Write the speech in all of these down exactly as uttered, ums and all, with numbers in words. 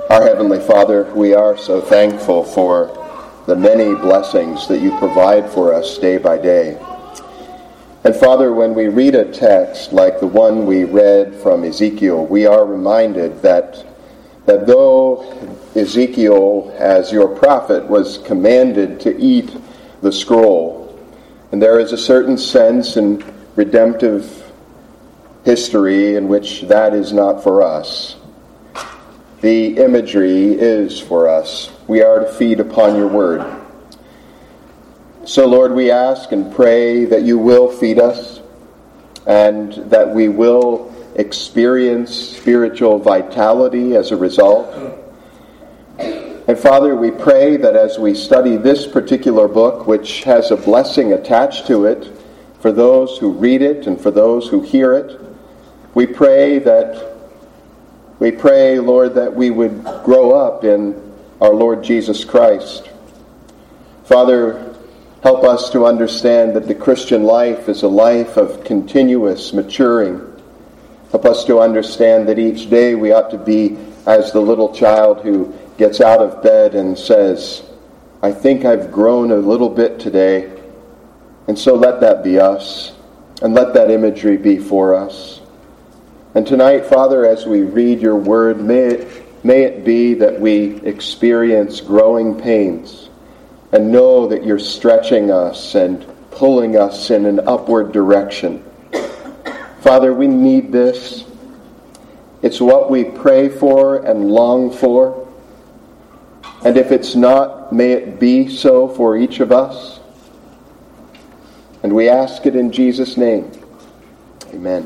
Our Heavenly Father, we are so thankful for the many blessings that you provide for us day by day. And Father, when we read a text like the one we read from Ezekiel, we are reminded that, that though Ezekiel, as your prophet, was commanded to eat the scroll, and there is a certain sense in redemptive history in which that is not for us, the imagery is for us. We are to feed upon your word. So, Lord, we ask and pray that you will feed us and that we will experience spiritual vitality as a result. And Father, we pray that as we study this particular book, which has a blessing attached to it for those who read it and for those who hear it, we pray that We pray, Lord, that we would grow up in our Lord Jesus Christ. Father, help us to understand that the Christian life is a life of continuous maturing. Help us to understand that each day we ought to be as the little child who gets out of bed and says, I think I've grown a little bit today. And so let that be us, and let that imagery be for us. And tonight, Father, as we read your word, may it, may it be that we experience growing pains and know that you're stretching us and pulling us in an upward direction. Father, we need this. It's what we pray for and long for. And if it's not, may it be so for each of us. And we ask it in Jesus' name. Amen.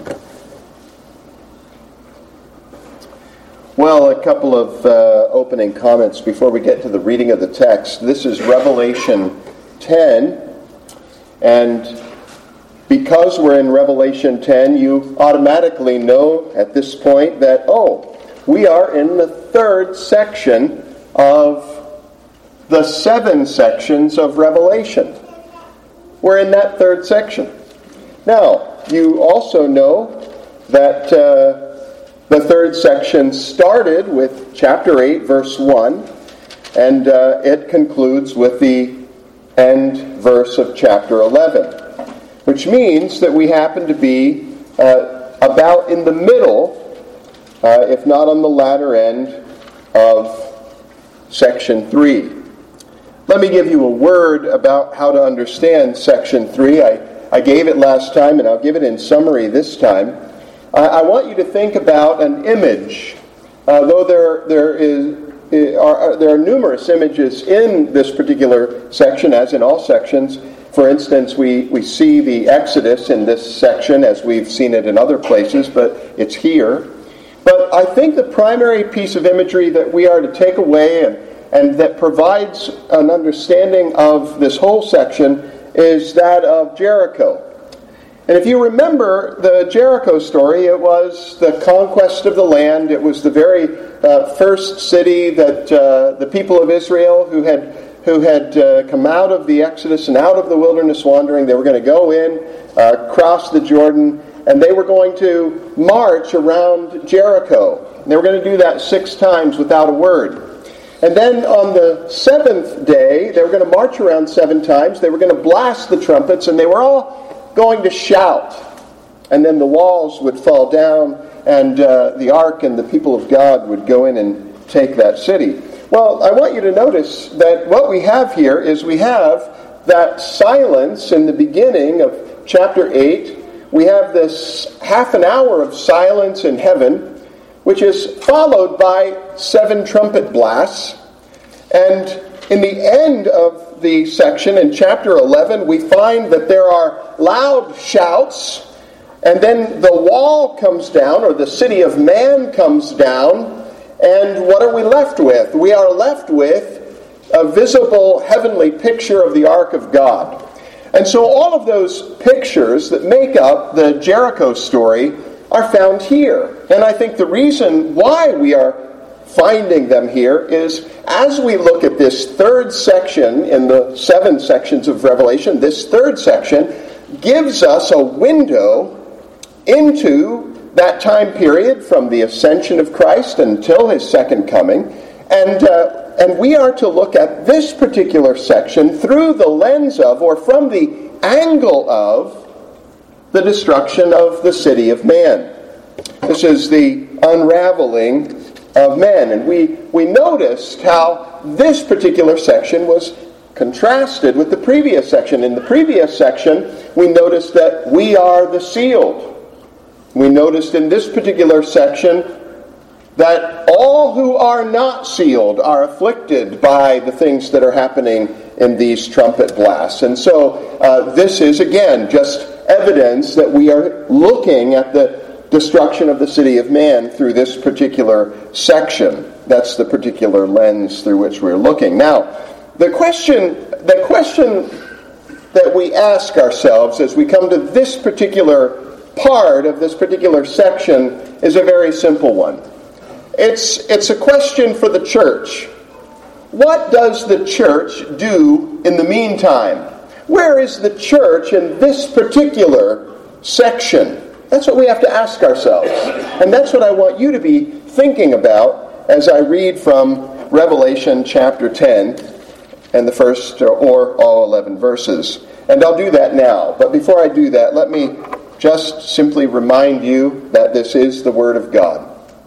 Well, a couple of uh, opening comments before we get to the reading of the text. This is Revelation ten, and because we're in Revelation ten, you automatically know at this point that, oh, we are in the third section of the seven sections of Revelation. We're in that third section. Now, you also know that Uh, The third section started with chapter eight, verse one, and uh, it concludes with the end verse of chapter eleven, which means that we happen to be uh, about in the middle, uh, if not on the latter end, of section three. Let me give you a word about how to understand section three. I, I gave it last time, and I'll give it in summary this time. I want you to think about an image. Uh, though there there is are, there are numerous images in this particular section, as in all sections. For instance, we, we see the Exodus in this section as we've seen it in other places, but it's here. But I think the primary piece of imagery that we are to take away and, and that provides an understanding of this whole section is that of Jericho. And if you remember the Jericho story, it was the conquest of the land. It was the very uh, first city that uh, the people of Israel who had who had uh, come out of the Exodus and out of the wilderness wandering, they were going to go in, uh, cross the Jordan, and they were going to march around Jericho. And they were going to do that six times without a word. And then on the seventh day, they were going to march around seven times. They were going to blast the trumpets, and they were all going to shout, and then the walls would fall down, and uh, the ark and the people of God would go in and take that city. Well, I want you to notice that what we have here is we have that silence in the beginning of chapter eight. We have this half an hour of silence in heaven, which is followed by seven trumpet blasts, and in the end of the section in chapter eleven, we find that there are loud shouts, and then the wall comes down, or the city of man comes down, and what are we left with? We are left with a visible heavenly picture of the ark of God. And so all of those pictures that make up the Jericho story are found here. And I think the reason why we are finding them here is as we look at this third section in the seven sections of Revelation, this third section gives us a window into that time period from the ascension of Christ until his second coming. And, uh, and we are to look at this particular section through the lens of, or from the angle of, the destruction of the city of man. This is the unraveling of men. And we, we noticed how this particular section was contrasted with the previous section. In the previous section, we noticed that we are the sealed. We noticed in this particular section that all who are not sealed are afflicted by the things that are happening in these trumpet blasts. And so uh, this is, again, just evidence that we are looking at the destruction of the city of man through this particular section. That's the particular lens through which we're looking. Now, the question, the question that we ask ourselves as we come to this particular part of this particular section is a very simple one. It's, it's a question for the church. What does the church do in the meantime? Where is the church in this particular section? That's what we have to ask ourselves. And that's what I want you to be thinking about as I read from Revelation chapter ten and the first or all eleven verses. And I'll do that now. But before I do that, let me just simply remind you that this is the Word of God.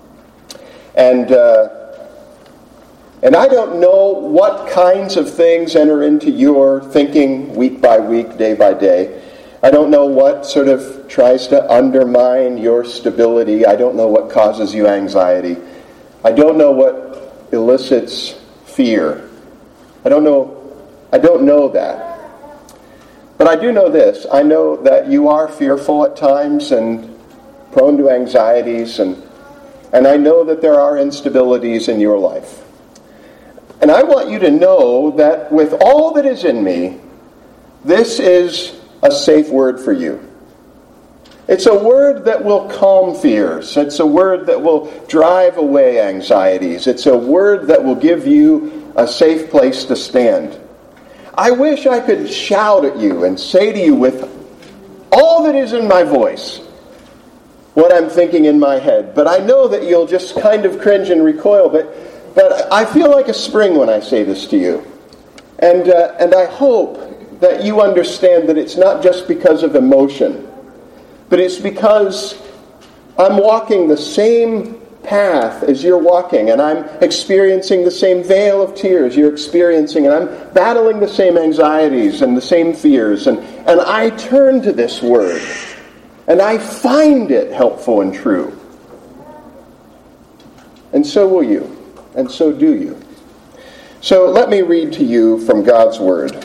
And uh, and I don't know what kinds of things enter into your thinking week by week, day by day. I don't know what sort of tries to undermine your stability. I don't know what causes you anxiety. I don't know what elicits fear. I don't know, I don't know that. But I do know this. I know that you are fearful at times and prone to anxieties, and and I know that there are instabilities in your life. And I want you to know that with all that is in me, this is a safe word for you. It's a word that will calm fears. It's a word that will drive away anxieties. It's a word that will give you a safe place to stand. I wish I could shout at you and say to you with all that is in my voice what I'm thinking in my head. But I know that you'll just kind of cringe and recoil. But, but I feel like a spring when I say this to you. And, uh, and I hope that you understand that it's not just because of emotion, but it's because I'm walking the same path as you're walking, and I'm experiencing the same vale of tears you're experiencing, and I'm battling the same anxieties and the same fears, and, and I turn to this word, and I find it helpful and true. And so will you, and so do you. So let me read to you from God's word.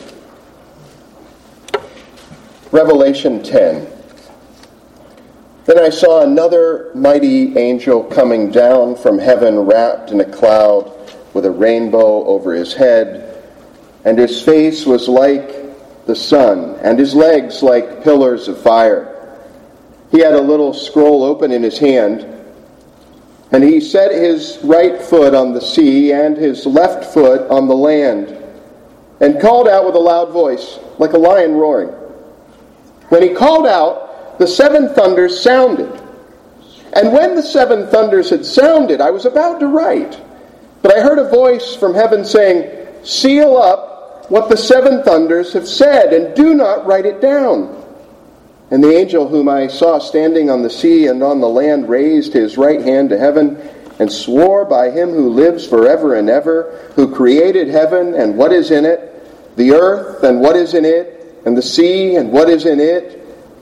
Revelation ten. Then I saw another mighty angel coming down from heaven, wrapped in a cloud, with a rainbow over his head, and his face was like the sun, and his legs like pillars of fire. He had a little scroll open in his hand, and he set his right foot on the sea and his left foot on the land, and called out with a loud voice, like a lion roaring. When he called out, the seven thunders sounded. And when the seven thunders had sounded, I was about to write. But I heard a voice from heaven saying, "Seal up what the seven thunders have said, and do not write it down." And the angel whom I saw standing on the sea and on the land raised his right hand to heaven and swore by him who lives forever and ever, who created heaven and what is in it, the earth and what is in it, and the sea and what is in it,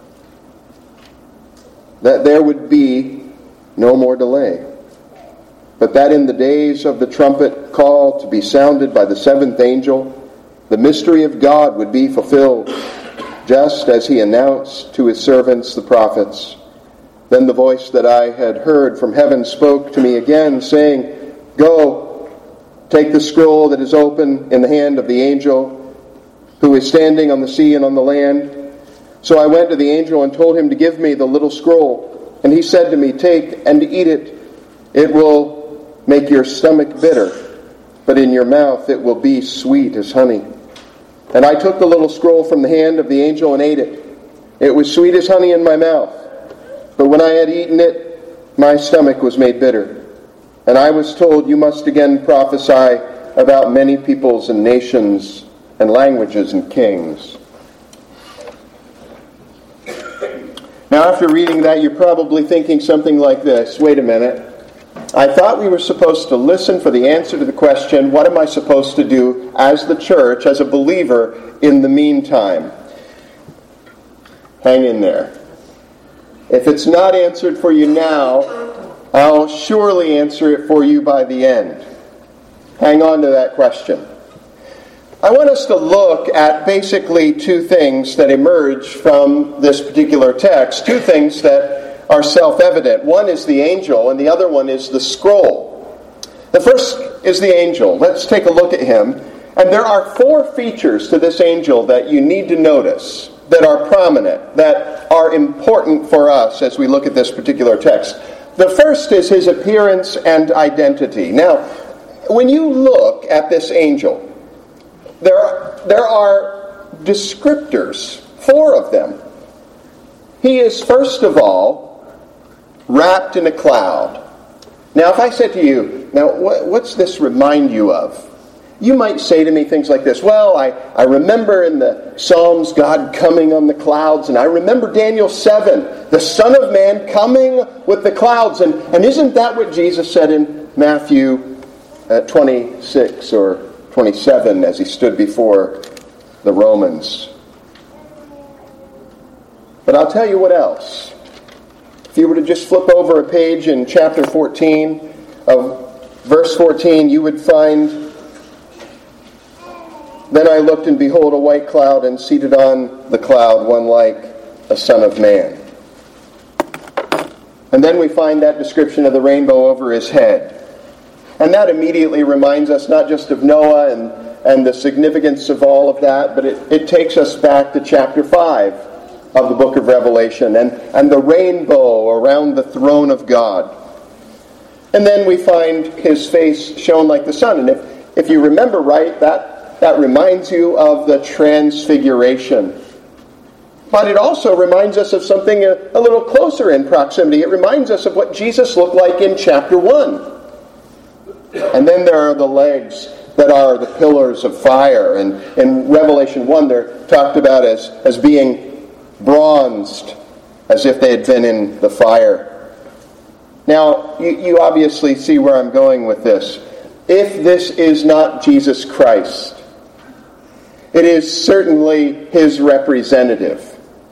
that there would be no more delay, but that in the days of the trumpet call to be sounded by the seventh angel, the mystery of God would be fulfilled, just as he announced to his servants the prophets. Then the voice that I had heard from heaven spoke to me again, saying, "Go, take the scroll that is open in the hand of the angel who is standing on the sea and on the land." So I went to the angel and told him to give me the little scroll. And he said to me, "Take and eat it. It will make your stomach bitter, but in your mouth it will be sweet as honey." And I took the little scroll from the hand of the angel and ate it. It was sweet as honey in my mouth. But when I had eaten it, my stomach was made bitter. And I was told, you must again prophesy about many peoples and nations and languages and kings. Now, after reading that, you're probably thinking something like this. Wait a minute. I thought we were supposed to listen for the answer to the question, what am I supposed to do as the church, as a believer, in the meantime? Hang in there. If it's not answered for you now, I'll surely answer it for you by the end. Hang on to that question. I want us to look at basically two things that emerge from this particular text, two things that are self-evident. One is the angel, and the other one is the scroll. The first is the angel. Let's take a look at him. And there are four features to this angel that you need to notice, that are prominent, that are important for us as we look at this particular text. The first is his appearance and identity. Now, when you look at this angel, there are, there are descriptors, four of them. He is, first of all, wrapped in a cloud. Now, if I said to you, now, what, what's this remind you of? You might say to me things like this, well, I, I remember in the Psalms God coming on the clouds, and I remember Daniel seven, the Son of Man coming with the clouds. And, and isn't that what Jesus said in Matthew uh, twenty-six or twenty-seven as he stood before the Romans? But I'll tell you what else. If you were to just flip over a page in chapter fourteen, of verse fourteen, you would find, then I looked, and behold, a white cloud, and seated on the cloud, one like a son of man. And then we find that description of the rainbow over his head. And that immediately reminds us not just of Noah and, and the significance of all of that, but it, it takes us back to chapter five of the book of Revelation, and, and the rainbow around the throne of God. And then we find his face shone like the sun. And if, if you remember right, that That reminds you of the transfiguration. But it also reminds us of something a, a little closer in proximity. It reminds us of what Jesus looked like in chapter one. And then there are the legs that are the pillars of fire. And in Revelation one, they're talked about as, as being bronzed, as if they had been in the fire. Now, you, you obviously see where I'm going with this. If this is not Jesus Christ, it is certainly his representative.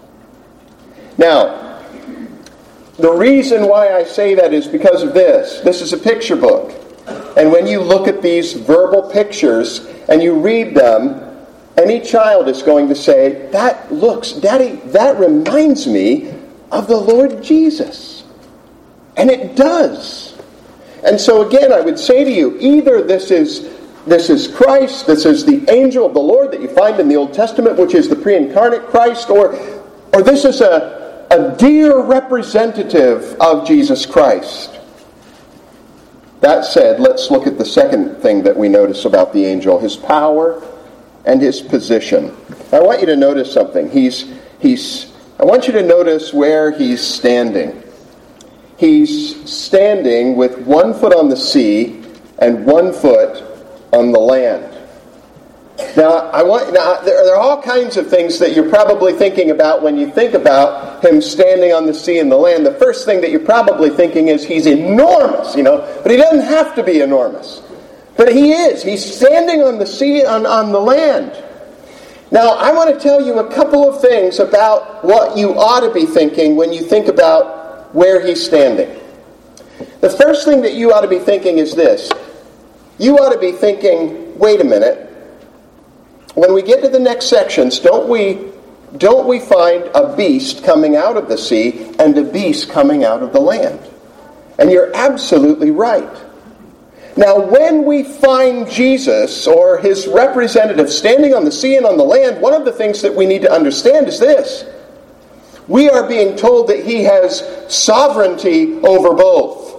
Now, the reason why I say that is because of this. This is a picture book. And when you look at these verbal pictures and you read them, any child is going to say, that looks, Daddy, that reminds me of the Lord Jesus. And it does. And so again, I would say to you, either this is This is Christ, this is the angel of the Lord that you find in the Old Testament, which is the pre-incarnate Christ, or, or this is a, a dear representative of Jesus Christ. That said, let's look at the second thing that we notice about the angel, his power and his position. I want you to notice something. He's, he's, I want you to notice where he's standing. He's standing with one foot on the sea and one foot on the land. Now, I want now there are all kinds of things that you're probably thinking about when you think about him standing on the sea and the land. The first thing that you're probably thinking is he's enormous, you know, but he doesn't have to be enormous. But he is. He's standing on the sea, on, on the land. Now, I want to tell you a couple of things about what you ought to be thinking when you think about where he's standing. The first thing that you ought to be thinking is this. You ought to be thinking, wait a minute, when we get to the next sections, don't we, don't we find a beast coming out of the sea and a beast coming out of the land? And you're absolutely right. Now, when we find Jesus or his representative standing on the sea and on the land, one of the things that we need to understand is this. We are being told that he has sovereignty over both.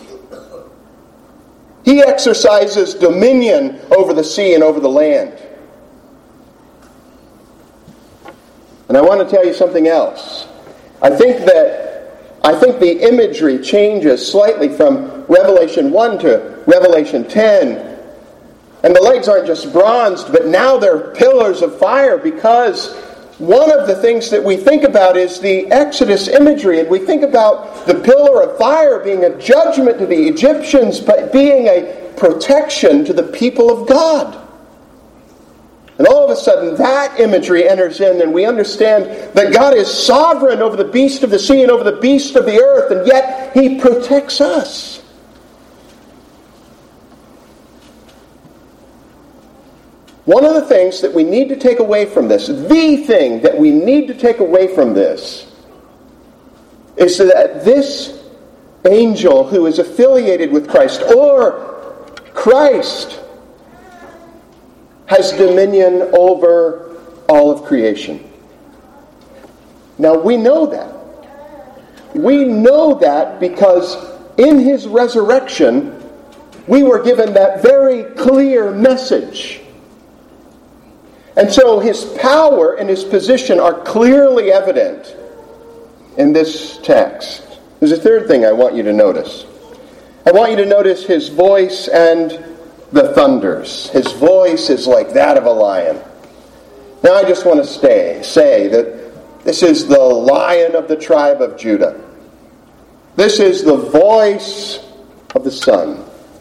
He exercises dominion over the sea and over the land. And I want to tell you something else. I think that I think the imagery changes slightly from Revelation one to Revelation ten. And the legs aren't just bronzed, but now they're pillars of fire, because one of the things that we think about is the Exodus imagery, and we think about the pillar of fire being a judgment to the Egyptians, but being a protection to the people of God. And all of a sudden, that imagery enters in, and we understand that God is sovereign over the beast of the sea and over the beast of the earth, and yet He protects us. One of the things that we need to take away from this, the thing that we need to take away from this, is that this angel who is affiliated with Christ, or Christ, has dominion over all of creation. Now we know that. We know that because in His resurrection, we were given that very clear message. And so His power and His position are clearly evident in this text. There's a third thing I want you to notice. I want you to notice His voice and the thunders. His voice is like that of a lion. Now I just want to stay, say that this is the Lion of the tribe of Judah. This is the voice of the Son.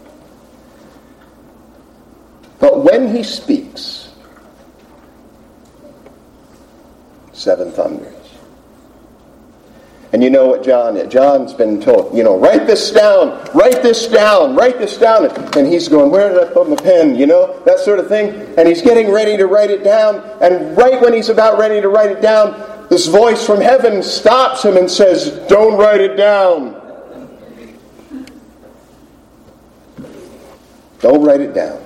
But when He speaks, seven thunders. And you know what John, John's been told, you know, write this down, write this down, write this down. And he's going, where did I put my pen? You know, that sort of thing. And he's getting ready to write it down. And right when he's about ready to write it down, this voice from heaven stops him and says, don't write it down. Don't write it down.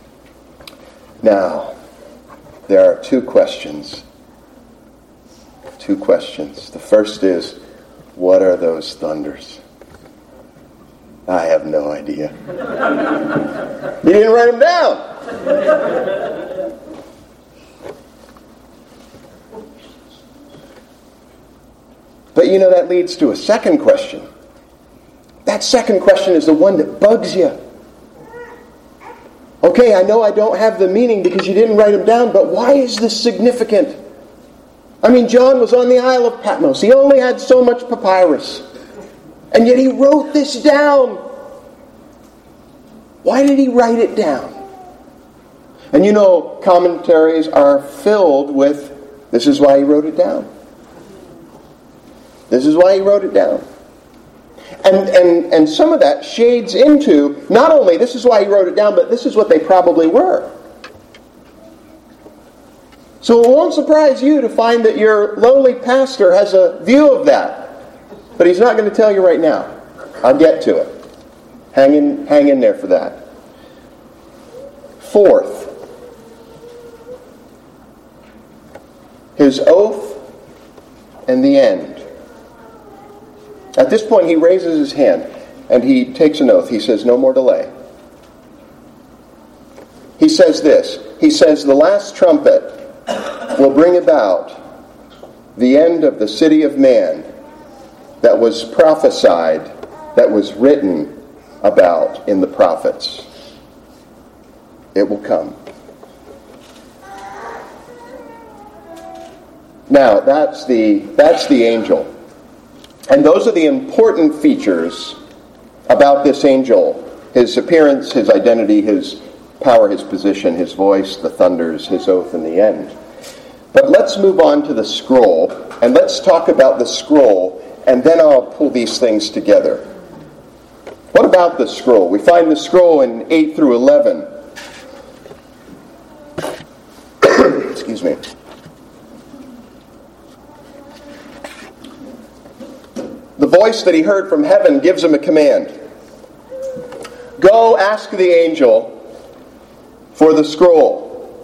Now, there are two questions. Two questions. The first is, what are those thunders? I have no idea. You didn't write them down. But you know, that leads to a second question. That second question is the one that bugs you. Okay, I know I don't have the meaning because you didn't write them down, but why is this significant? I mean, John was on the Isle of Patmos. He only had so much papyrus. And yet he wrote this down. Why did he write it down? And you know, commentaries are filled with, this is why he wrote it down. This is why he wrote it down. And, and, and some of that shades into, not only this is why he wrote it down, but this is what they probably were. So it won't surprise you to find that your lowly pastor has a view of that. But he's not going to tell you right now. I'll get to it. Hang in, hang in there for that. Fourth, His oath and the end. At this point, he raises his hand and he takes an oath. He says, no more delay. He says this. He says, the last trumpet will bring about the end of the city of man that was prophesied, that was written about in the prophets. It will come. Now, that's the, that's the angel. And those are the important features about this angel. His appearance, his identity, his power, his position, his voice, the thunders, his oath, and the end. But let's move on to the scroll, and let's talk about the scroll, and then I'll pull these things together. What about the scroll? We find the scroll in eight through eleven. Excuse me. The voice that he heard from heaven gives him a command. Go ask the angel for the scroll.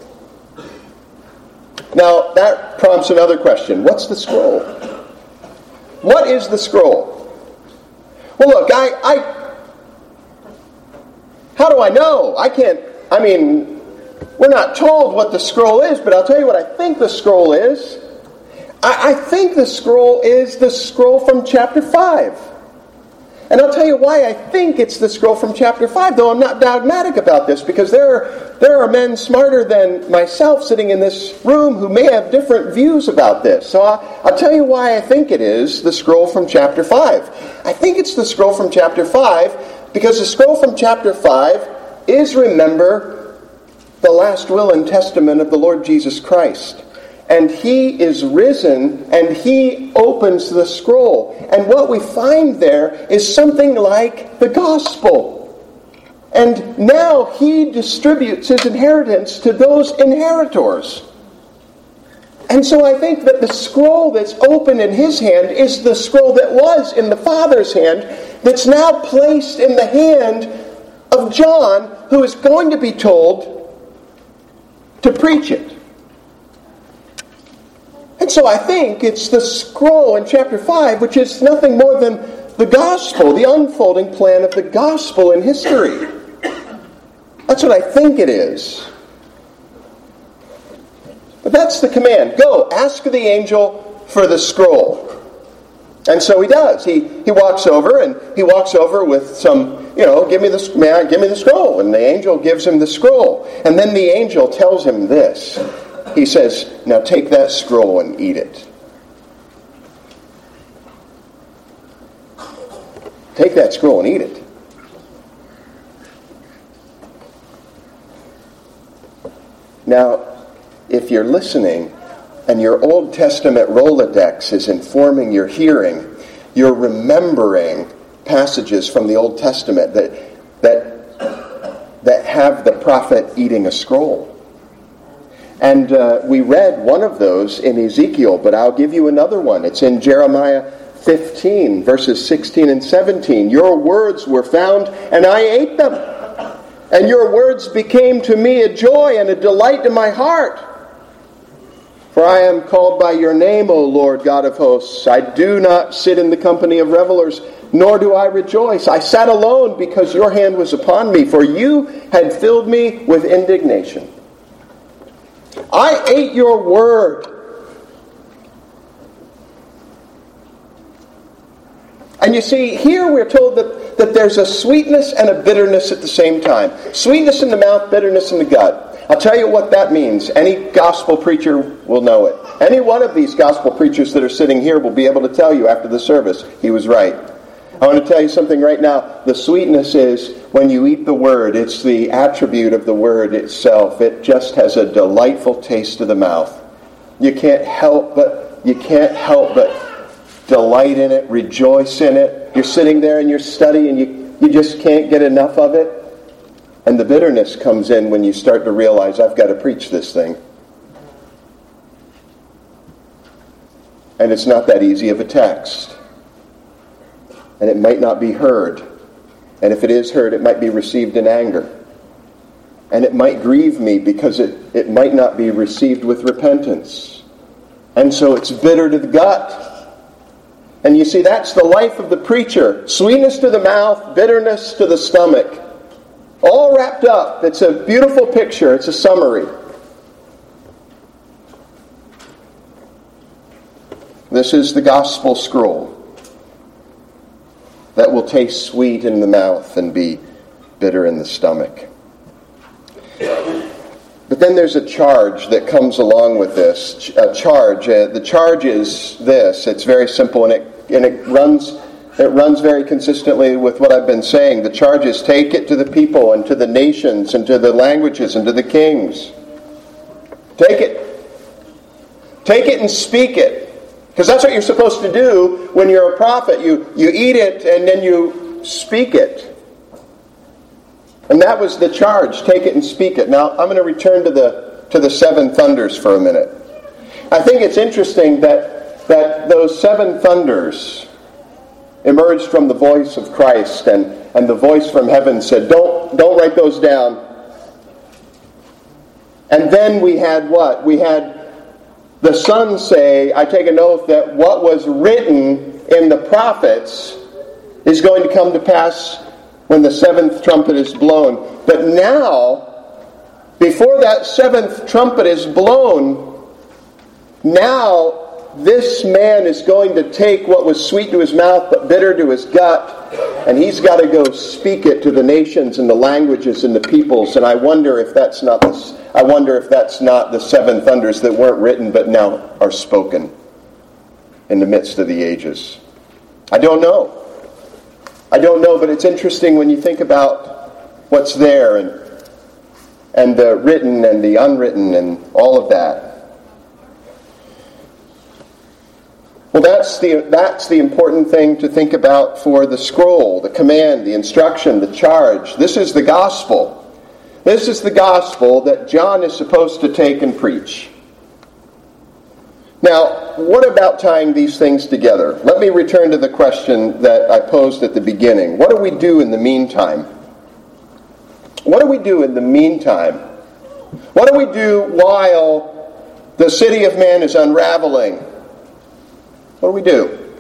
Now, that prompts another question. What's the scroll? What is the scroll? Well, look, I, I... How do I know? I can't... I mean, we're not told what the scroll is, but I'll tell you what I think the scroll is. I, I think the scroll is the scroll from chapter five. And I'll tell you why I think it's the scroll from chapter five, though I'm not dogmatic about this, because there are, there are men smarter than myself sitting in this room who may have different views about this. So I'll, I'll tell you why I think it is the scroll from chapter five. I think it's the scroll from chapter five because the scroll from chapter five is, remember, the last will and testament of the Lord Jesus Christ. And he is risen, and he opens the scroll. And what we find there is something like the gospel. And now he distributes his inheritance to those inheritors. And so I think that the scroll that's open in his hand is the scroll that was in the Father's hand, that's now placed in the hand of John, who is going to be told to preach it. And so I think it's the scroll in chapter five, which is nothing more than the gospel, the unfolding plan of the gospel in history. That's what I think it is. But that's the command. Go, ask the angel for the scroll. And so he does. He he walks over, and he walks over with some, you know, give me the man, give me the scroll. And the angel gives him the scroll. And then the angel tells him this. He says, now take that scroll and eat it. Take that scroll and eat it. Now, if you're listening and your Old Testament Rolodex is informing your hearing, you're remembering passages from the Old Testament that that that have the prophet eating a scroll. And uh, we read one of those in Ezekiel, but I'll give you another one. It's in Jeremiah fifteen, verses sixteen and seventeen. Your words were found, and I ate them. And your words became to me a joy and a delight to my heart. For I am called by your name, O Lord God of hosts. I do not sit in the company of revelers, nor do I rejoice. I sat alone because your hand was upon me, for you had filled me with indignation. I ate your word. And you see, here we're told that, that there's a sweetness and a bitterness at the same time. Sweetness in the mouth, bitterness in the gut. I'll tell you what that means. Any gospel preacher will know it. Any one of these gospel preachers that are sitting here will be able to tell you after the service, he was right. I want to tell you something right now. The sweetness is when you eat the word. It's the attribute of the word itself. It just has a delightful taste to the mouth. You can't help but you can't help but delight in it, rejoice in it. You're sitting there and you're studying, you you just can't get enough of it. And the bitterness comes in when you start to realize, I've got to preach this thing. And it's not that easy of a text. And it might not be heard. And if it is heard, it might be received in anger. And it might grieve me because it, it might not be received with repentance. And so it's bitter to the gut. And you see, that's the life of the preacher. Sweetness to the mouth, bitterness to the stomach. All wrapped up. It's a beautiful picture. It's a summary. This is the gospel scroll that will taste sweet in the mouth and be bitter in the stomach. But then there's a charge that comes along with this. A charge. Uh, the charge is this. It's very simple, and it and it runs it runs very consistently with what I've been saying. The charge is, take it to the people and to the nations and to the languages and to the kings. Take it. Take it and speak it. Because that's what you're supposed to do when you're a prophet. You, you eat it and then you speak it. And that was the charge. Take it and speak it. Now, I'm going to return to the to the seven thunders for a minute. I think it's interesting that, that those seven thunders emerged from the voice of Christ, and, and the voice from heaven said, don't, don't write those down. And then we had what? We had the Son say, I take an oath that what was written in the prophets is going to come to pass when the seventh trumpet is blown. But now, before that seventh trumpet is blown, now this man is going to take what was sweet to his mouth but bitter to his gut, and he's got to go speak it to the nations and the languages and the peoples. And I wonder if that's not the, I wonder if that's not the seven thunders that weren't written but now are spoken in the midst of the ages. I don't know. I don't know, but it's interesting when you think about what's there and and the written and the unwritten and all of that. Well, that's the that's the important thing to think about for the scroll, the command, the instruction, the charge. This is the gospel. This is the gospel that John is supposed to take and preach. Now, what about tying these things together? Let me return to the question that I posed at the beginning. What do we do in the meantime? What do we do in the meantime? What do we do while the city of man is unraveling? What do we do?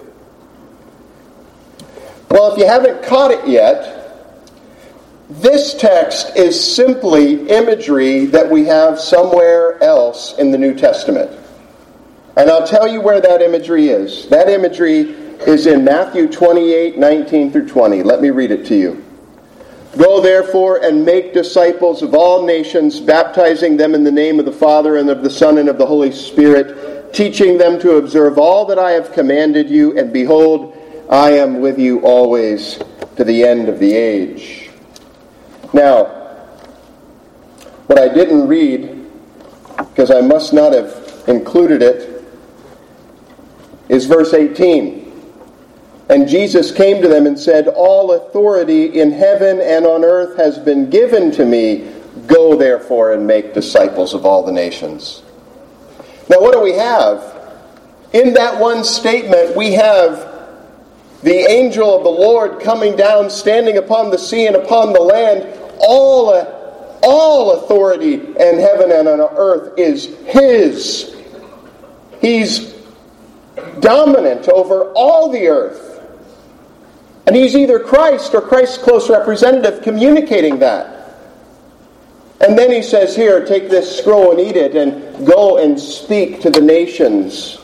Well, if you haven't caught it yet, this text is simply imagery that we have somewhere else in the New Testament. And I'll tell you where that imagery is. That imagery is in Matthew twenty-eight, nineteen through twenty. Let me read it to you. Go therefore and make disciples of all nations, baptizing them in the name of the Father and of the Son and of the Holy Spirit, teaching them to observe all that I have commanded you, and behold, I am with you always to the end of the age. Now, what I didn't read, because I must not have included it, is verse eighteen. And Jesus came to them and said, all authority in heaven and on earth has been given to me. Go therefore and make disciples of all the nations. Now what do we have? In that one statement, we have the angel of the Lord coming down, standing upon the sea and upon the land. All, all authority in heaven and on earth is His. He's dominant over all the earth. And He's either Christ or Christ's close representative communicating that. And then He says, here, take this scroll and eat it and go and speak to the nations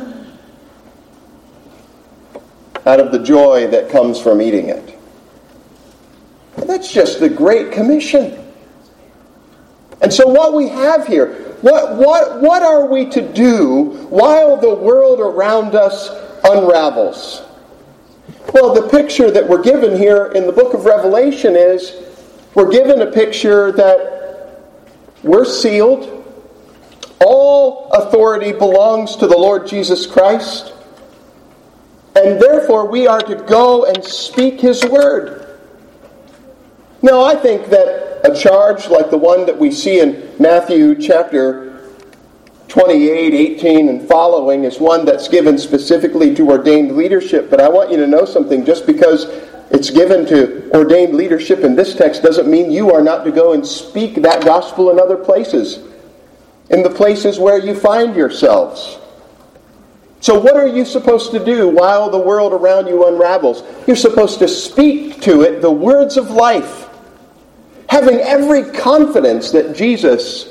out of the joy that comes from eating it. And that's just the Great Commission. And so what we have here, what, what, what are we to do while the world around us unravels? Well, the picture that we're given here in the book of Revelation is, we're given a picture that we're sealed. All authority belongs to the Lord Jesus Christ. And therefore we are to go and speak His word. Now, I think that a charge like the one that we see in Matthew chapter twenty-eight, eighteen, and following is one that's given specifically to ordained leadership. But I want you to know something. Just because it's given to ordained leadership in this text doesn't mean you are not to go and speak that gospel in other places, in the places where you find yourselves. So what are you supposed to do while the world around you unravels? You're supposed to speak to it the words of life, having every confidence that Jesus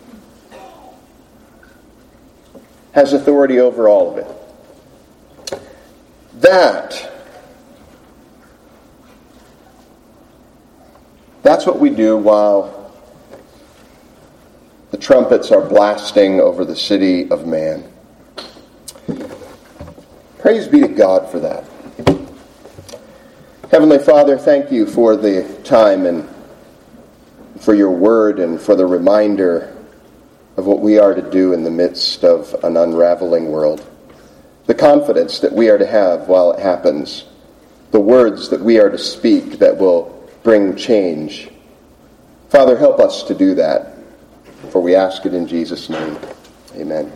has authority over all of it. That, that's what we do while the trumpets are blasting over the city of man. Praise be to God for that. Heavenly Father, thank you for the time and for your word and for the reminder of what we are to do in the midst of an unraveling world. The confidence that we are to have while it happens. The words that we are to speak that will bring change. Father, help us to do that. For we ask it in Jesus' name. Amen.